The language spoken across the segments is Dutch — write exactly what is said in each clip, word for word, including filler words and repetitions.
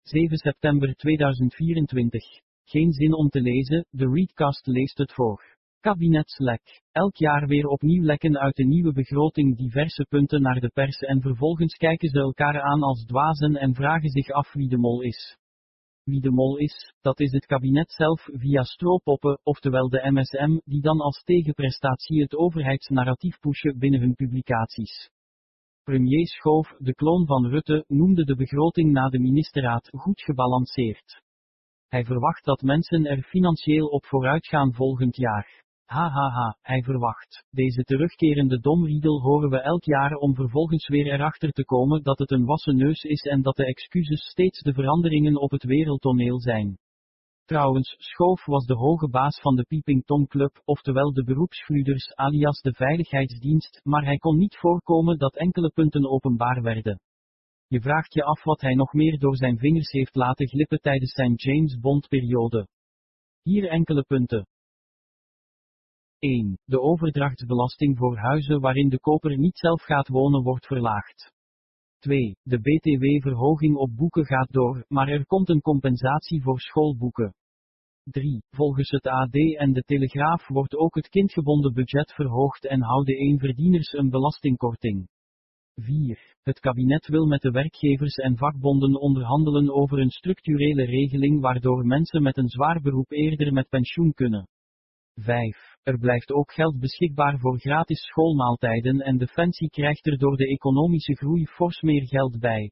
zeven september tweeduizend vierentwintig. Geen zin om te lezen, de Readcast leest het voor. Kabinetslek. Elk jaar weer opnieuw lekken uit de nieuwe begroting diverse punten naar de pers en vervolgens kijken ze elkaar aan als dwazen en vragen zich af wie de mol is. Wie de mol is, dat is het kabinet zelf via stroopoppen, oftewel de M S M, die dan als tegenprestatie het overheidsnarratief pushen binnen hun publicaties. Premier Schoof, de kloon van Rutte, noemde de begroting na de ministerraad goed gebalanceerd. Hij verwacht dat mensen er financieel op vooruit gaan volgend jaar. Hahaha, hij verwacht. Deze terugkerende domriedel horen we elk jaar om vervolgens weer erachter te komen dat het een wassen neus is en dat de excuses steeds de veranderingen op het wereldtoneel zijn. Trouwens, Schoof was de hoge baas van de Peeping Tom Club, oftewel de beroepsgluurders alias de Veiligheidsdienst, maar hij kon niet voorkomen dat enkele punten openbaar werden. Je vraagt je af wat hij nog meer door zijn vingers heeft laten glippen tijdens zijn James Bond-periode. Hier enkele punten. één. De overdrachtsbelasting voor huizen waarin de koper niet zelf gaat wonen wordt verlaagd. twee. De B T W-verhoging op boeken gaat door, maar er komt een compensatie voor schoolboeken. drie. Volgens het A D en de Telegraaf wordt ook het kindgebonden budget verhoogd en houden eenverdieners een belastingkorting. vier. Het kabinet wil met de werkgevers en vakbonden onderhandelen over een structurele regeling waardoor mensen met een zwaar beroep eerder met pensioen kunnen. vijf. Er blijft ook geld beschikbaar voor gratis schoolmaaltijden en Defensie krijgt er door de economische groei fors meer geld bij.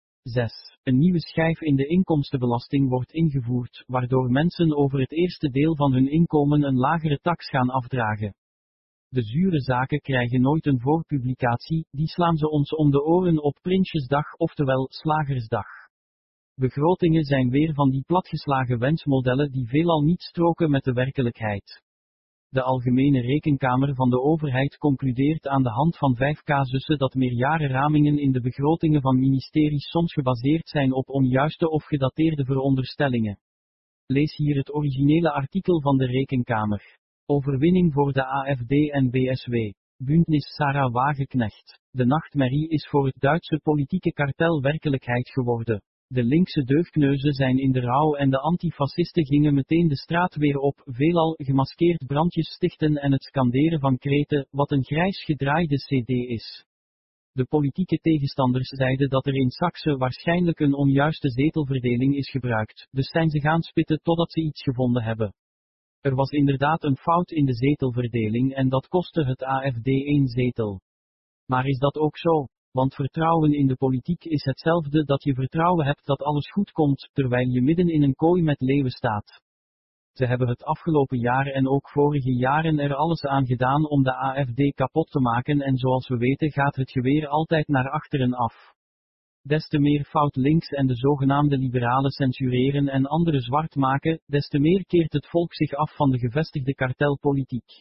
zes. Een nieuwe schijf in de inkomstenbelasting wordt ingevoerd, waardoor mensen over het eerste deel van hun inkomen een lagere tax gaan afdragen. De zure zaken krijgen nooit een voorpublicatie, die slaan ze ons om de oren op Prinsjesdag, oftewel Slagersdag. Begrotingen zijn weer van die platgeslagen wensmodellen die veelal niet stroken met de werkelijkheid. De Algemene Rekenkamer van de overheid concludeert aan de hand van vijf casussen dat meerjarenramingen in de begrotingen van ministeries soms gebaseerd zijn op onjuiste of gedateerde veronderstellingen. Lees hier het originele artikel van de Rekenkamer. Overwinning voor de A F D en B S W. Bündnis Sarah Wagenknecht. De nachtmerrie is voor het Duitse politieke kartel werkelijkheid geworden. De linkse deugdneuzen zijn in de rouw en de antifascisten gingen meteen de straat weer op, veelal gemaskeerd brandjes stichten en het scanderen van kreten, wat een grijs gedraaide C D is. De politieke tegenstanders zeiden dat er in Saxe waarschijnlijk een onjuiste zetelverdeling is gebruikt, dus zijn ze gaan spitten totdat ze iets gevonden hebben. Er was inderdaad een fout in de zetelverdeling en dat kostte het A F D één zetel. Maar is dat ook zo? Want vertrouwen in de politiek is hetzelfde dat je vertrouwen hebt dat alles goed komt, terwijl je midden in een kooi met leeuwen staat. Ze hebben het afgelopen jaar en ook vorige jaren er alles aan gedaan om de A F D kapot te maken en zoals we weten gaat het geweer altijd naar achteren af. Des te meer fout links en de zogenaamde liberalen censureren en anderen zwart maken, des te meer keert het volk zich af van de gevestigde kartelpolitiek.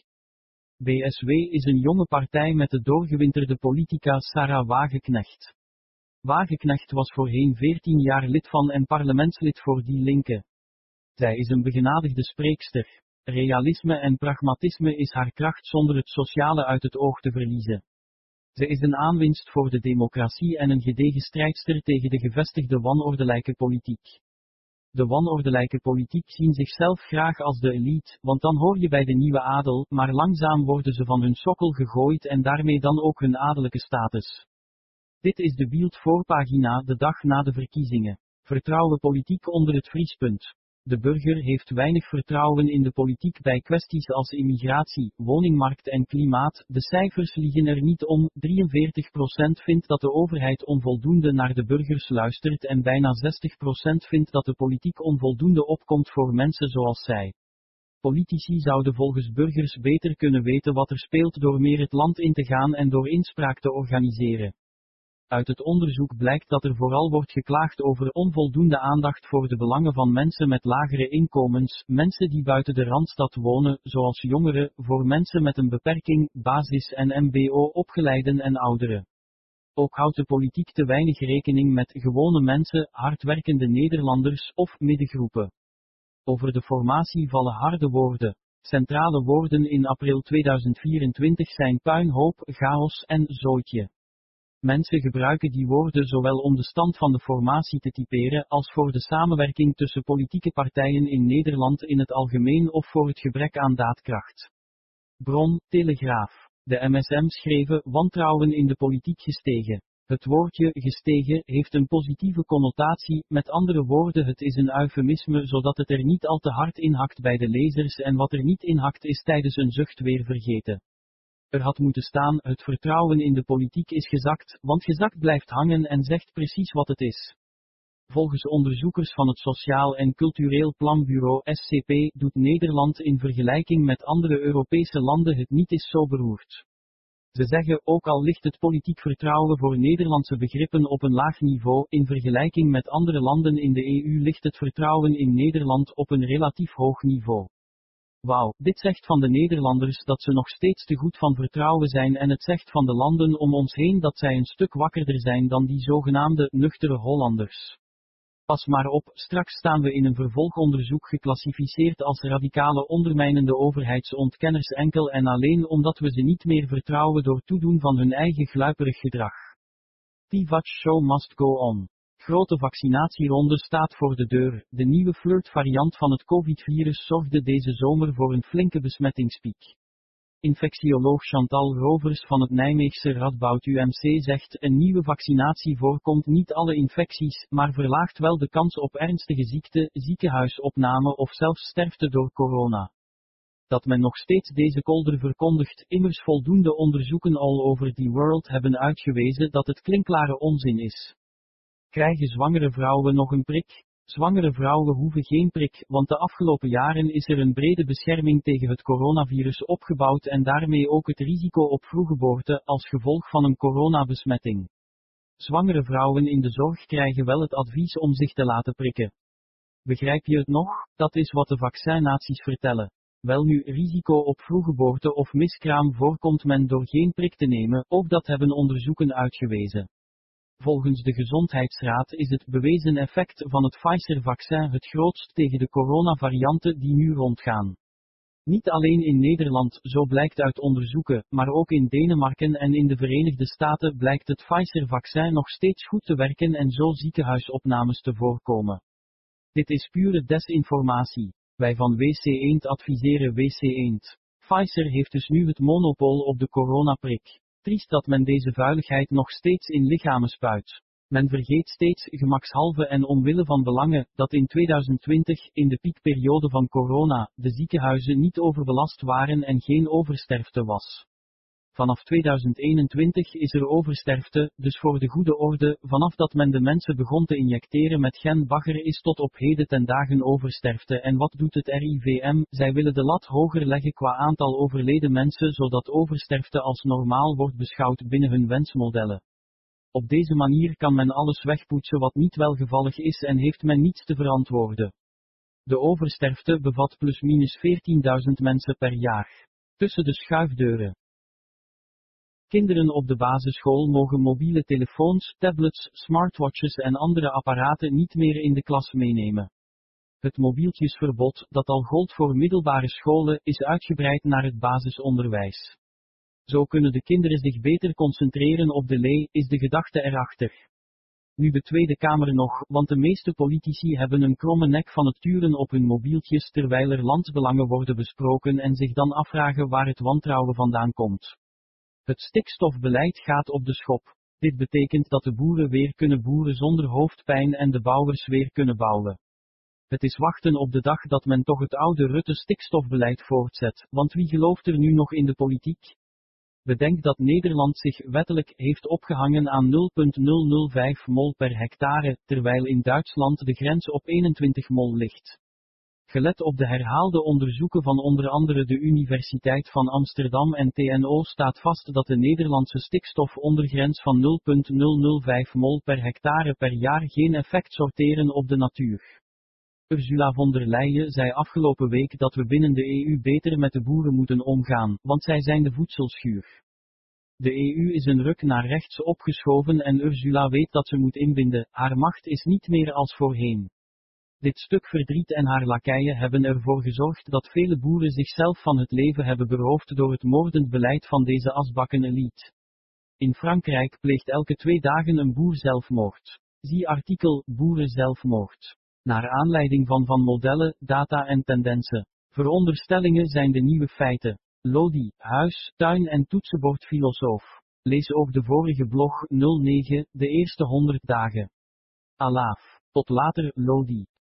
B S W is een jonge partij met de doorgewinterde politica Sarah Wagenknecht. Wagenknecht was voorheen veertien jaar lid van en parlementslid voor Die Linke. Zij is een begenadigde spreekster. Realisme en pragmatisme is haar kracht zonder het sociale uit het oog te verliezen. Ze is een aanwinst voor de democratie en een gedegen strijdster tegen de gevestigde wanordelijke politiek. De wanordelijke politiek zien zichzelf graag als de elite, want dan hoor je bij de nieuwe adel, maar langzaam worden ze van hun sokkel gegooid en daarmee dan ook hun adellijke status. Dit is de Bild voorpagina de dag na de verkiezingen. Vertrouwen politiek onder het vriespunt. De burger heeft weinig vertrouwen in de politiek bij kwesties als immigratie, woningmarkt en klimaat. De cijfers liegen er niet om. drieënveertig procent vindt dat de overheid onvoldoende naar de burgers luistert en bijna zestig procent vindt dat de politiek onvoldoende opkomt voor mensen zoals zij. Politici zouden volgens burgers beter kunnen weten wat er speelt door meer het land in te gaan en door inspraak te organiseren. Uit het onderzoek blijkt dat er vooral wordt geklaagd over onvoldoende aandacht voor de belangen van mensen met lagere inkomens, mensen die buiten de Randstad wonen, zoals jongeren, voor mensen met een beperking, basis- en M B O-opgeleiden en ouderen. Ook houdt de politiek te weinig rekening met gewone mensen, hardwerkende Nederlanders of middengroepen. Over de formatie vallen harde woorden. Centrale woorden in april tweeduizend vierentwintig zijn puinhoop, chaos en zootje. Mensen gebruiken die woorden zowel om de stand van de formatie te typeren als voor de samenwerking tussen politieke partijen in Nederland in het algemeen of voor het gebrek aan daadkracht. Bron, Telegraaf. De M S M schreven, wantrouwen in de politiek gestegen. Het woordje gestegen heeft een positieve connotatie, met andere woorden het is een eufemisme zodat het er niet al te hard inhakt bij de lezers en wat er niet inhakt is tijdens een zucht weer vergeten. Er had moeten staan, het vertrouwen in de politiek is gezakt, want gezakt blijft hangen en zegt precies wat het is. Volgens onderzoekers van het Sociaal en Cultureel Planbureau S C P doet Nederland in vergelijking met andere Europese landen het niet eens zo beroerd. Ze zeggen, ook al ligt het politiek vertrouwen voor Nederlandse begrippen op een laag niveau, in vergelijking met andere landen in de E U ligt het vertrouwen in Nederland op een relatief hoog niveau. Wauw, dit zegt van de Nederlanders dat ze nog steeds te goed van vertrouwen zijn en het zegt van de landen om ons heen dat zij een stuk wakkerder zijn dan die zogenaamde nuchtere Hollanders. Pas maar op, straks staan we in een vervolgonderzoek geclassificeerd als radicale ondermijnende overheidsontkenners enkel en alleen omdat we ze niet meer vertrouwen door toedoen van hun eigen gluiperig gedrag. The Vach Show must go on. Grote vaccinatieronde staat voor de deur. De nieuwe flirtvariant van het COVID-virus zorgde deze zomer voor een flinke besmettingspiek. Infectioloog Chantal Rovers van het Nijmeegse Radboud U M C zegt, een nieuwe vaccinatie voorkomt niet alle infecties, maar verlaagt wel de kans op ernstige ziekte, ziekenhuisopname of zelfs sterfte door corona. Dat men nog steeds deze kolder verkondigt, immers voldoende onderzoeken all over the world hebben uitgewezen dat het klinkklare onzin is. Krijgen zwangere vrouwen nog een prik? Zwangere vrouwen hoeven geen prik, want de afgelopen jaren is er een brede bescherming tegen het coronavirus opgebouwd en daarmee ook het risico op vroeggeboorte als gevolg van een coronabesmetting. Zwangere vrouwen in de zorg krijgen wel het advies om zich te laten prikken. Begrijp je het nog? Dat is wat de vaccinnaties vertellen. Welnu, risico op vroeggeboorte of miskraam voorkomt men door geen prik te nemen, ook dat hebben onderzoeken uitgewezen. Volgens de Gezondheidsraad is het bewezen effect van het Pfizer-vaccin het grootst tegen de coronavarianten die nu rondgaan. Niet alleen in Nederland, zo blijkt uit onderzoeken, maar ook in Denemarken en in de Verenigde Staten blijkt het Pfizer-vaccin nog steeds goed te werken en zo ziekenhuisopnames te voorkomen. Dit is pure desinformatie. Wij van W C Eend adviseren W C Eend. Pfizer heeft dus nu het monopool op de coronaprik. Triest dat men deze vuiligheid nog steeds in lichamen spuit. Men vergeet steeds, gemakshalve en omwille van belangen, dat in tweeduizend twintig, in de piekperiode van corona, de ziekenhuizen niet overbelast waren en geen oversterfte was. Vanaf tweeduizend eenentwintig is er oversterfte, dus voor de goede orde, vanaf dat men de mensen begon te injecteren met genbagger is tot op heden ten dagen oversterfte. En wat doet het R I V M? Zij willen de lat hoger leggen qua aantal overleden mensen zodat oversterfte als normaal wordt beschouwd binnen hun wensmodellen. Op deze manier kan men alles wegpoetsen wat niet welgevallig is en heeft men niets te verantwoorden. De oversterfte bevat plusminus veertienduizend mensen per jaar. Tussen de schuifdeuren. Kinderen op de basisschool mogen mobiele telefoons, tablets, smartwatches en andere apparaten niet meer in de klas meenemen. Het mobieltjesverbod, dat al gold voor middelbare scholen, is uitgebreid naar het basisonderwijs. Zo kunnen de kinderen zich beter concentreren op de lee, is de gedachte erachter. Nu de Tweede Kamer nog, want de meeste politici hebben een kromme nek van het turen op hun mobieltjes terwijl er landsbelangen worden besproken en zich dan afvragen waar het wantrouwen vandaan komt. Het stikstofbeleid gaat op de schop. Dit betekent dat de boeren weer kunnen boeren zonder hoofdpijn en de bouwers weer kunnen bouwen. Het is wachten op de dag dat men toch het oude Rutte-stikstofbeleid voortzet, want wie gelooft er nu nog in de politiek? Bedenk dat Nederland zich wettelijk heeft opgehangen aan nul komma nul nul vijf mol per hectare, terwijl in Duitsland de grens op eenentwintig mol ligt. Gelet op de herhaalde onderzoeken van onder andere de Universiteit van Amsterdam en T N O staat vast dat de Nederlandse stikstofondergrens van nul komma nul nul vijf mol per hectare per jaar geen effect sorteren op de natuur. Ursula von der Leyen zei afgelopen week dat we binnen de E U beter met de boeren moeten omgaan, want zij zijn de voedselschuur. De E U is een ruk naar rechts opgeschoven en Ursula weet dat ze moet inbinden, haar macht is niet meer als voorheen. Dit stuk verdriet en haar lakeien hebben ervoor gezorgd dat vele boeren zichzelf van het leven hebben beroofd door het moordend beleid van deze asbakken elite. In Frankrijk pleegt elke twee dagen een boer zelfmoord. Zie artikel boerenzelfmoord. Naar aanleiding van van modellen, data en tendensen. Veronderstellingen zijn de nieuwe feiten. Lodi, huis, tuin en toetsenbordfilosoof. Lees ook de vorige blog nul negen, de eerste honderd dagen. Alaaf. Tot later, Lodi.